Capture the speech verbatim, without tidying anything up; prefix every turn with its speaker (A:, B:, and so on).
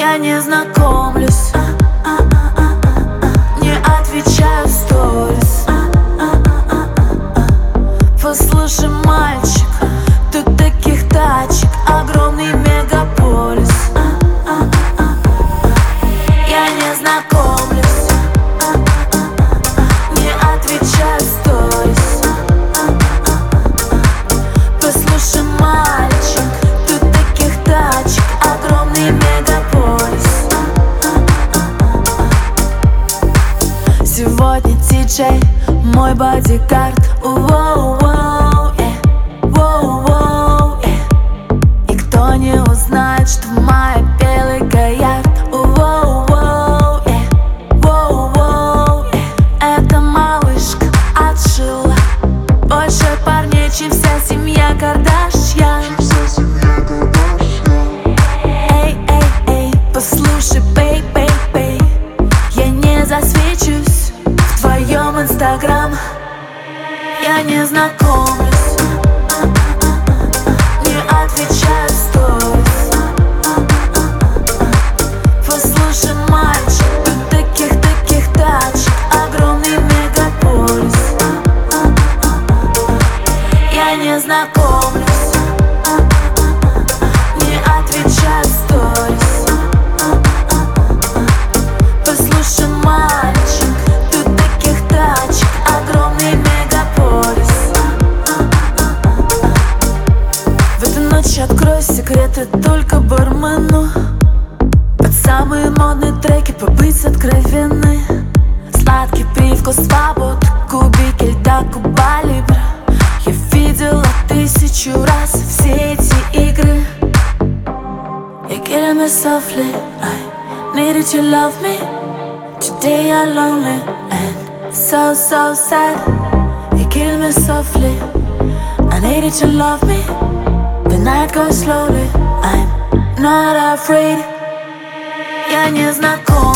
A: Я не знакомлюсь, не отвечаю в сторис. Послушай, мальчик, тут таких тачек огромный мегаполис. Я не знакомлюсь, не отвечаю в сторис. Послушай, мальчик, тут таких тачек огромный мегаполис. Сегодня диджей, мой бодигард. Воу-воу, yeah. Воу-воу, yeah. Никто не узнает, что моя белый Гоярд. Воу-воу, yeah. Воу-воу, yeah. Эта малышка отшила больше парней, чем вся семья Кардашьян. Эй, эй, эй, послушай, бей, бей, бей, я не засвечусь в твоем инстаграм. Я не знакомлюсь, не отвечаю в сторис. Послушай, мальчик, тут таких, таких тачек огромный мегаполис. Я не знакомлюсь, не отвечаю в сторис. Послушай, мальчик, тут таких тачек огромный мегаполис. В эту ночь открою секреты только бармену. Под самые модные треки побыть откровенной. Сладкий привкус свобод, кубики льда, Куба Либра. Я видела тысячу раз все эти игры. You're killing me softly, I needed to love me. Today I'm lonely and so, so sad. You kill me softly, I needed to love me. The night goes slowly, I'm not afraid. Я не знаком.